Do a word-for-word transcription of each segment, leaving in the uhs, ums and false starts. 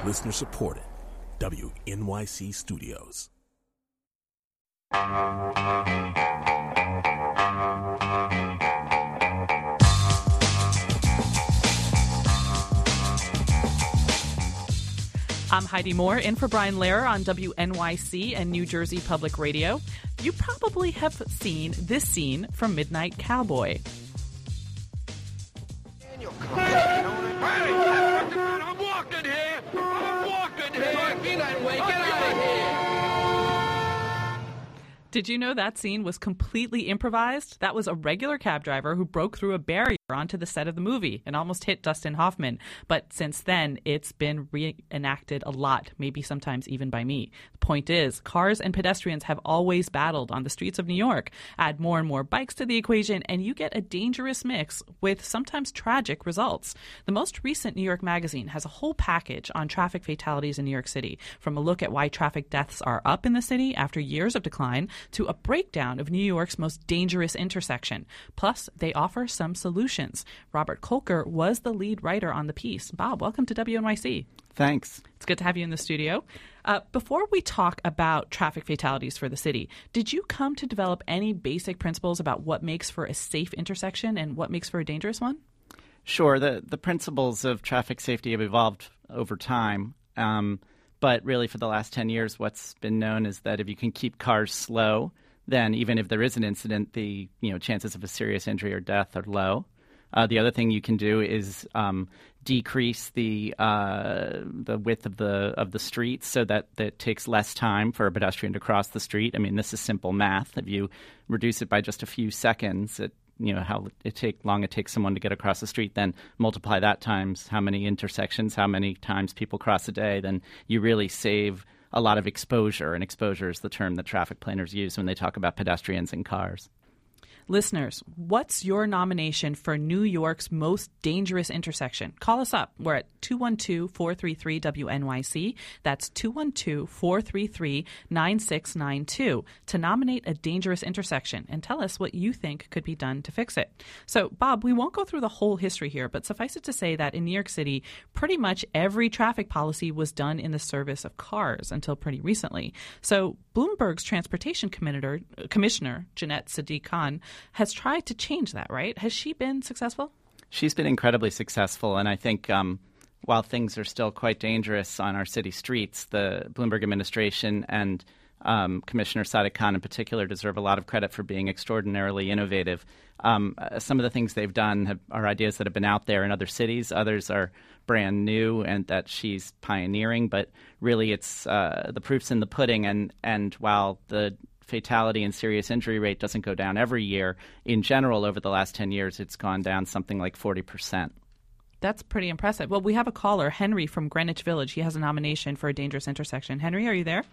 Listener supported. W N Y C Studios. I'm Heidi Moore, in for Brian Lehrer on W N Y C and New Jersey Public Radio. You probably have seen this scene from Midnight Cowboy. Daniel, come on. Hey, I'm walking here. I'm walking here. Get that way. Get out of here. Did you know that scene was completely improvised? That was a regular cab driver who broke through a barrier onto the set of the movie and almost hit Dustin Hoffman. But since then, it's been reenacted a lot, maybe sometimes even by me. The point is, cars and pedestrians have always battled on the streets of New York. Add more and more bikes to the equation, and you get a dangerous mix with sometimes tragic results. The most recent New York Magazine has a whole package on traffic fatalities in New York City, from a look at why traffic deaths are up in the city after years of decline to a breakdown of New York's most dangerous intersection. Plus, they offer some solutions. Robert Kolker was the lead writer on the piece. Bob, welcome to W N Y C. Thanks. It's good to have you in the studio. Uh, before we talk about traffic fatalities for the city, did you come to develop any basic principles about what makes for a safe intersection and what makes for a dangerous one? Sure. The, the principles of traffic safety have evolved over time. Um, But really, for the last ten years, what's been known is that if you can keep cars slow, then even if there is an incident, the you know chances of a serious injury or death are low. Uh, the other thing you can do is um, decrease the uh, the width of the of the street so that, that it takes less time for a pedestrian to cross the street. I mean, this is simple math. If you reduce it by just a few seconds, it you know, how it take long it takes someone to get across the street, then multiply that times how many intersections, how many times people cross a day, then you really save a lot of exposure. And exposure is the term that traffic planners use when they talk about pedestrians and cars. Listeners, what's your nomination for New York's most dangerous intersection? Call us up. We're at two one two, four three three, W N Y C. That's two one two, four three three, nine six nine two to nominate a dangerous intersection and tell us what you think could be done to fix it. So, Bob, we won't go through the whole history here, but suffice it to say that in New York City, pretty much every traffic policy was done in the service of cars until pretty recently. So, Bloomberg's transportation commissioner, commissioner Jeanette Sadiq Khan, has tried to change that, right? Has she been successful? She's been incredibly successful, and I think um, while things are still quite dangerous on our city streets, the Bloomberg administration and um, Commissioner Sadiq Khan in particular deserve a lot of credit for being extraordinarily innovative. Um, uh, some of the things they've done have, are ideas that have been out there in other cities. Others are brand new and that she's pioneering, but really it's uh, the proof's in the pudding, and, and while the fatality and serious injury rate doesn't go down every year, in general, over the last ten years, it's gone down something like forty percent. That's pretty impressive. Well, we have a caller, Henry from Greenwich Village. He has a nomination for a dangerous intersection. Henry, are you there?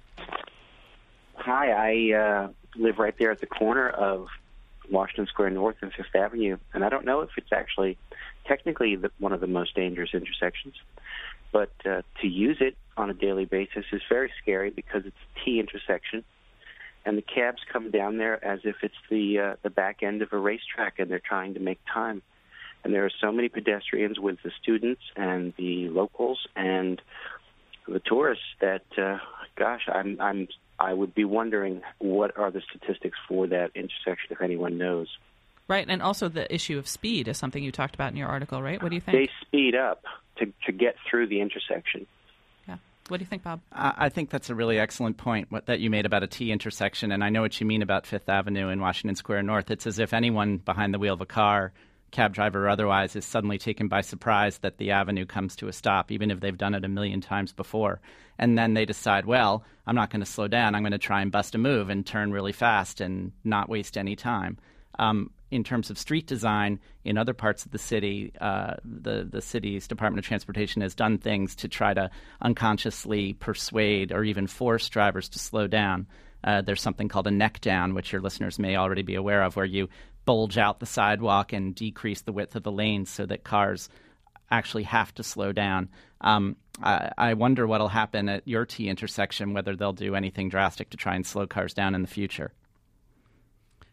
Hi, I uh, live right there at the corner of Washington Square North and Fifth Avenue, and I don't know if it's actually technically the, one of the most dangerous intersections, but uh, to use it on a daily basis is very scary because it's a T intersection. And the cabs come down there as if it's the uh, the back end of a racetrack, and they're trying to make time. And there are so many pedestrians with the students and the locals and the tourists that, uh, gosh, I'm I'm I would be wondering what are the statistics for that intersection if anyone knows. Right, and also the issue of speed is something you talked about in your article, right? What do you think? They speed up to to get through the intersection. What do you think, Bob? I think that's a really excellent point what, that you made about a T intersection, and I know what you mean about Fifth Avenue and Washington Square North. It's as if anyone behind the wheel of a car, cab driver or otherwise, is suddenly taken by surprise that the avenue comes to a stop, even if they've done it a million times before. And then they decide, well, I'm not going to slow down. I'm going to try and bust a move and turn really fast and not waste any time. Um, in terms of street design, in other parts of the city, uh, the, the city's Department of Transportation has done things to try to unconsciously persuade or even force drivers to slow down. Uh, there's something called a neck down, which your listeners may already be aware of, where you bulge out the sidewalk and decrease the width of the lanes so that cars actually have to slow down. Um, I, I wonder what will happen at your T intersection, whether they'll do anything drastic to try and slow cars down in the future.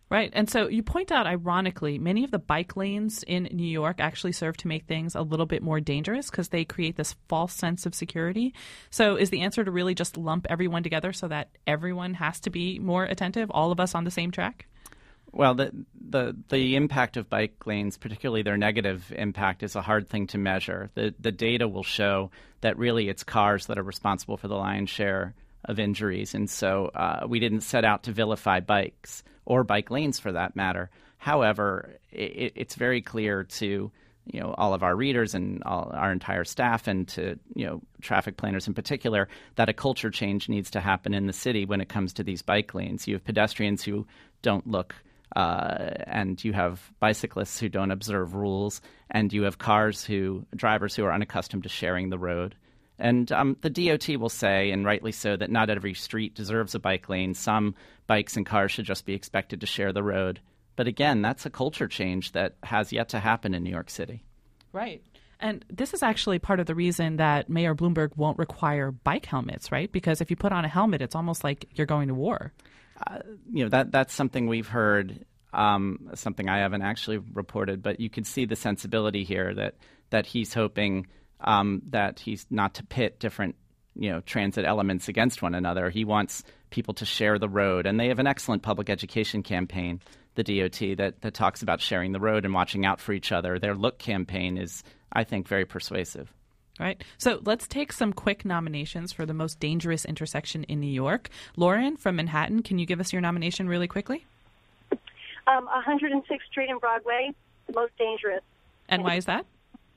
Right. And so you point out, ironically, many of the bike lanes in New York actually serve to make things a little bit more dangerous because they create this false sense of security. So is the answer to really just lump everyone together so that everyone has to be more attentive, all of us on the same track? Well, the, the the impact of bike lanes, particularly their negative impact, is a hard thing to measure. The the data will show that really it's cars that are responsible for the lion's share of injuries. And so uh, we didn't set out to vilify bikes or bike lanes for that matter. However, it, it's very clear to you know all of our readers and all, our entire staff and to you know traffic planners in particular that a culture change needs to happen in the city when it comes to these bike lanes. You have pedestrians who don't look Uh, and you have bicyclists who don't observe rules, and you have cars who, drivers who are unaccustomed to sharing the road. And um, the D O T will say, and rightly so, that not every street deserves a bike lane. Some bikes and cars should just be expected to share the road. But again, that's a culture change that has yet to happen in New York City. Right. And this is actually part of the reason that Mayor Bloomberg won't require bike helmets, right? Because if you put on a helmet, it's almost like you're going to war. Uh, you know, that that's something we've heard, um, something I haven't actually reported, but you could see the sensibility here that that he's hoping um, that he's not to pit different, you know, transit elements against one another. He wants people to share the road. And they have an excellent public education campaign, the D O T, that, that talks about sharing the road and watching out for each other. Their Look campaign is, I think, very persuasive. Right. So let's take some quick nominations for the most dangerous intersection in New York. Lauren from Manhattan, can you give us your nomination really quickly? Um, one hundred sixth Street and Broadway, most dangerous. And why is that?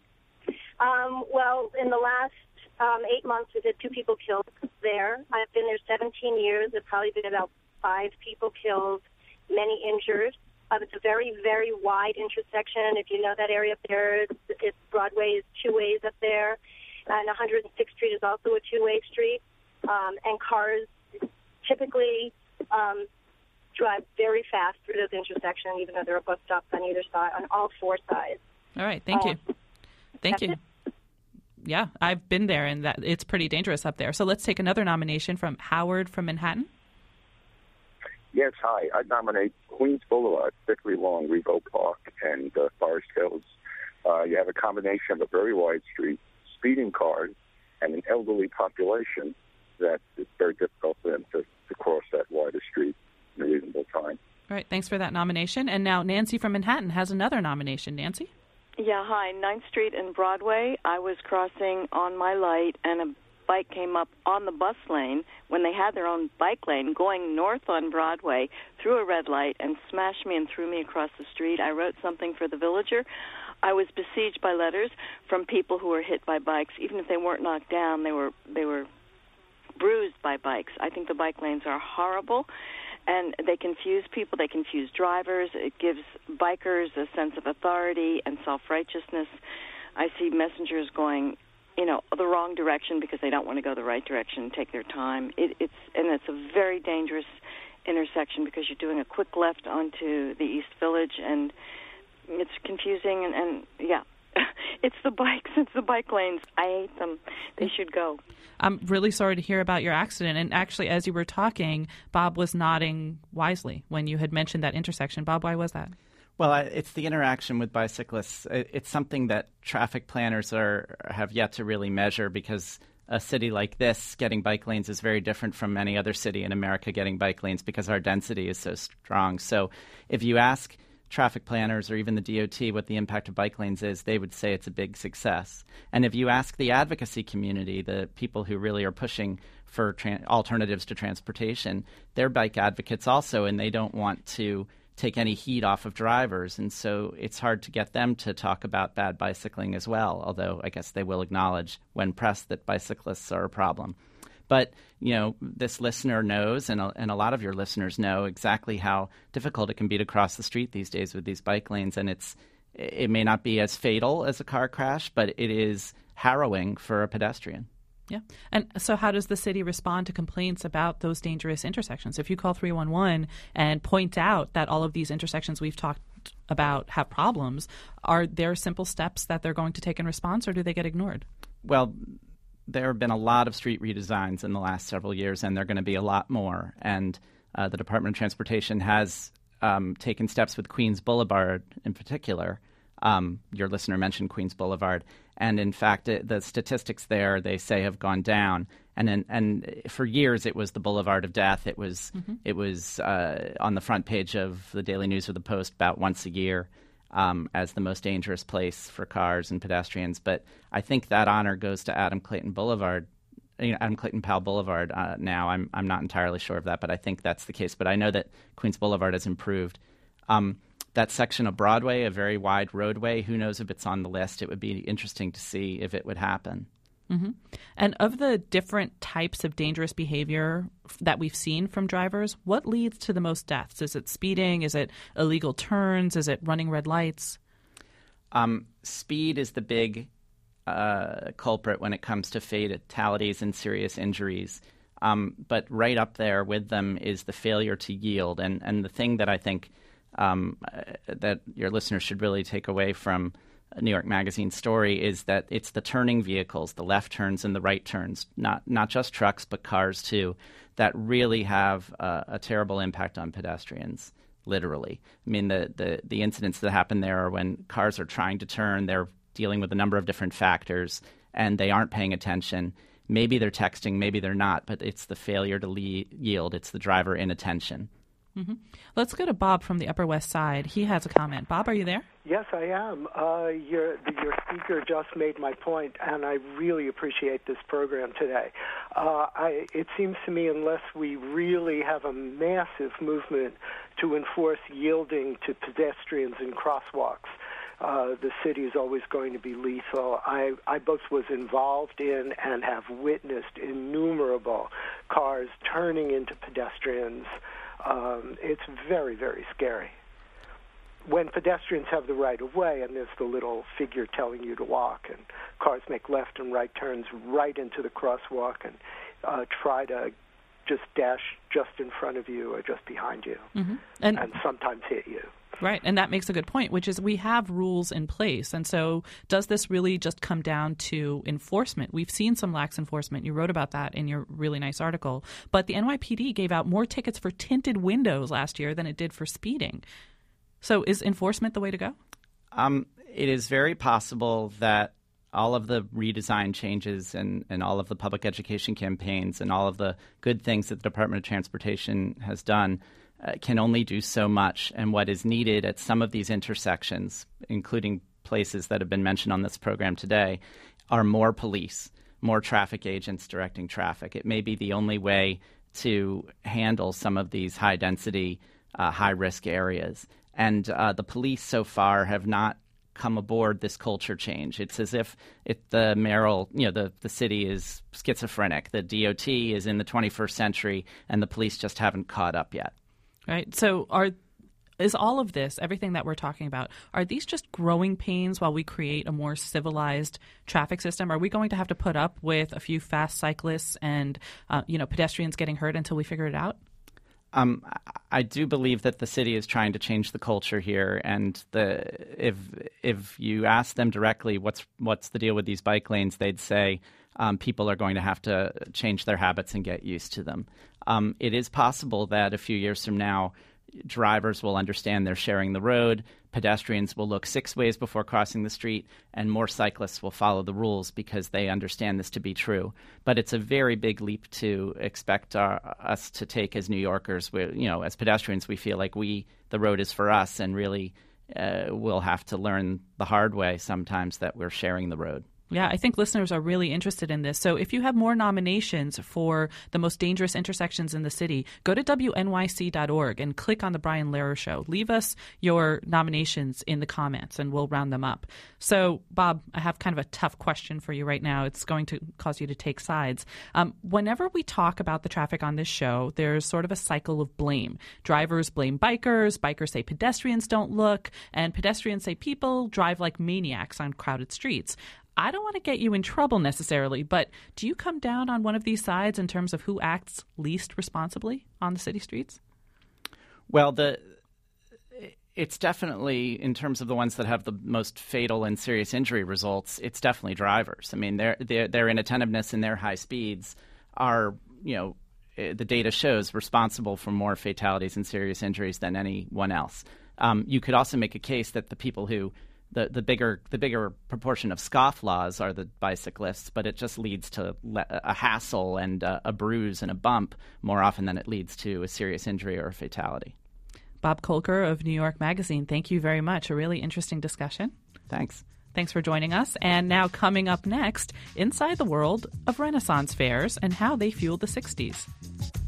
Um, well, in the last um, eight months, we've had two people killed there. I've been there seventeen years. There have probably been about five people killed, many injured. Uh, it's a very, very wide intersection. If you know that area up there, it's, it's Broadway is two ways up there. And one hundred sixth Street is also a two-way street. Um, and cars typically um, drive very fast through those intersections, even though there are bus stops on either side, on all four sides. All right. Thank um, you. Thank you. It. Yeah, I've been there, and that it's pretty dangerous up there. So let's take another nomination from Howard from Manhattan. Yes, hi. I nominate Queens Boulevard, Bickley Long, Rego Park, and uh, Forest Hills. Uh, you have a combination of a very wide street, speeding cars, and an elderly population that it's very difficult for them to, to cross that wider street in a reasonable time. All right, thanks for that nomination. And now Nancy from Manhattan has another nomination. Nancy? Yeah, hi. ninth Street and Broadway. I was crossing on my light, and a bike came up on the bus lane when they had their own bike lane going north on Broadway through a red light and smashed me and threw me across the street. I wrote something for the Villager. I was besieged by letters from people who were hit by bikes. Even if they weren't knocked down, they were they were bruised by bikes. I think the bike lanes are horrible, and they confuse people. They confuse drivers. It gives bikers a sense of authority and self-righteousness. I see messengers going you know, the wrong direction because they don't want to go the right direction and take their time. It, it's and it's a very dangerous intersection because you're doing a quick left onto the East Village, and it's confusing. And, and yeah, it's the bikes. It's the bike lanes. I hate them. They should go. I'm really sorry to hear about your accident. And actually, as you were talking, Bob was nodding wisely when you had mentioned that intersection. Bob, why was that? Well, it's the interaction with bicyclists. It's something that traffic planners are have yet to really measure because a city like this getting bike lanes is very different from any other city in America getting bike lanes because our density is so strong. So if you ask traffic planners or even the D O T what the impact of bike lanes is, they would say it's a big success. And if you ask the advocacy community, the people who really are pushing for tra- alternatives to transportation, they're bike advocates also, and they don't want to take any heat off of drivers, and so it's hard to get them to talk about bad bicycling as well, although I guess they will acknowledge when pressed that bicyclists are a problem. But, you know, this listener knows, and a, and a lot of your listeners know exactly how difficult it can be to cross the street these days with these bike lanes, and it's it may not be as fatal as a car crash, but it is harrowing for a pedestrian. Yeah. And so how does the city respond to complaints about those dangerous intersections? If you call three one one and point out that all of these intersections we've talked about have problems, are there simple steps that they're going to take in response, or do they get ignored? Well, there have been a lot of street redesigns in the last several years, and there are going to be a lot more. And uh, the Department of Transportation has um, taken steps with Queens Boulevard in particular. Um, your listener mentioned Queens Boulevard. And in fact, it, the statistics there, they say, have gone down. And in, and for years, it was the Boulevard of Death. It was mm-hmm. it was uh, on the front page of the Daily News or the Post about once a year um, as the most dangerous place for cars and pedestrians. But I think that honor goes to Adam Clayton Boulevard, you know, Adam Clayton Powell Boulevard uh, now. I'm I'm not entirely sure of that, but I think that's the case. But I know that Queens Boulevard has improved. Um, That section of Broadway, a very wide roadway, who knows if it's on the list? It would be interesting to see if it would happen. Mm-hmm. And of the different types of dangerous behavior that we've seen from drivers, what leads to the most deaths? Is it speeding? Is it illegal turns? Is it running red lights? Um, speed is the big uh, culprit when it comes to fatalities and serious injuries. Um, but right up there with them is the failure to yield. And, and the thing that I think Um, uh, that your listeners should really take away from a New York Magazine story is that it's the turning vehicles, the left turns and the right turns, not not just trucks but cars too, that really have uh, a terrible impact on pedestrians, literally. I mean, the, the, the incidents that happen there are when cars are trying to turn, they're dealing with a number of different factors, and they aren't paying attention. Maybe they're texting, maybe they're not, but it's the failure to le- yield. It's the driver inattention. Mm-hmm. Let's go to Bob from the Upper West Side. He has a comment. Bob, are you there? Yes, I am. Uh, your, your speaker just made my point, and I really appreciate this program today. Uh, I, it seems to me unless we really have a massive movement to enforce yielding to pedestrians in crosswalks, uh, the city is always going to be lethal. I, I both was involved in and have witnessed innumerable cars turning into pedestrians. Um, it's very, very scary. When pedestrians have the right of way and there's the little figure telling you to walk, and cars make left and right turns right into the crosswalk and uh, try to just dash just in front of you or just behind you, mm-hmm. and, and sometimes hit you. Right, and that makes a good point, which is we have rules in place. And so does this really just come down to enforcement? We've seen some lax enforcement. You wrote about that in your really nice article. But the N Y P D gave out more tickets for tinted windows last year than it did for speeding. So is enforcement the way to go? Um, it is very possible that all of the redesign changes and, and all of the public education campaigns and all of the good things that the Department of Transportation has done Uh, can only do so much. And what is needed at some of these intersections, including places that have been mentioned on this program today, are more police, more traffic agents directing traffic. It may be the only way to handle some of these high-density, uh, high-risk areas. And uh, the police so far have not come aboard this culture change. It's as if it, the mayoral, you know, the, the city is schizophrenic. The D O T is in the twenty-first century, and the police just haven't caught up yet. Right. So are is all of this, everything that we're talking about, are these just growing pains while we create a more civilized traffic system? Are we going to have to put up with a few fast cyclists and, uh, you know, pedestrians getting hurt until we figure it out? Um, I do believe that the city is trying to change the culture here, and the if if you ask them directly what's what's the deal with these bike lanes, they'd say um, people are going to have to change their habits and get used to them. Um, it is possible that a few years from now, drivers will understand they're sharing the road, pedestrians will look six ways before crossing the street, and more cyclists will follow the rules because they understand this to be true. But it's a very big leap to expect our, us to take as New Yorkers. We, you know, as pedestrians, we feel like we the road is for us, and really uh, we'll have to learn the hard way sometimes that we're sharing the road. Yeah, I think listeners are really interested in this. So if you have more nominations for the most dangerous intersections in the city, go to W N Y C dot org and click on The Brian Lehrer Show. Leave us your nominations in the comments and we'll round them up. So, Bob, I have kind of a tough question for you right now. It's going to cause you to take sides. Um, whenever we talk about the traffic on this show, there's sort of a cycle of blame. Drivers blame bikers, bikers say pedestrians don't look, and pedestrians say people drive like maniacs on crowded streets. I don't want to get you in trouble necessarily, but do you come down on one of these sides in terms of who acts least responsibly on the city streets? Well, the it's definitely, in terms of the ones that have the most fatal and serious injury results, it's definitely drivers. I mean, their their, their inattentiveness and their high speeds are, you know, uh, the data shows, responsible for more fatalities and serious injuries than anyone else. Um, you could also make a case that the people who The, the bigger the bigger proportion of scofflaws are the bicyclists, but it just leads to le- a hassle and uh, a bruise and a bump more often than it leads to a serious injury or a fatality. Bob Kolker of New York Magazine, thank you very much. A really interesting discussion. Thanks. Thanks for joining us. And now coming up next, inside the world of Renaissance fairs and how they fueled the sixties.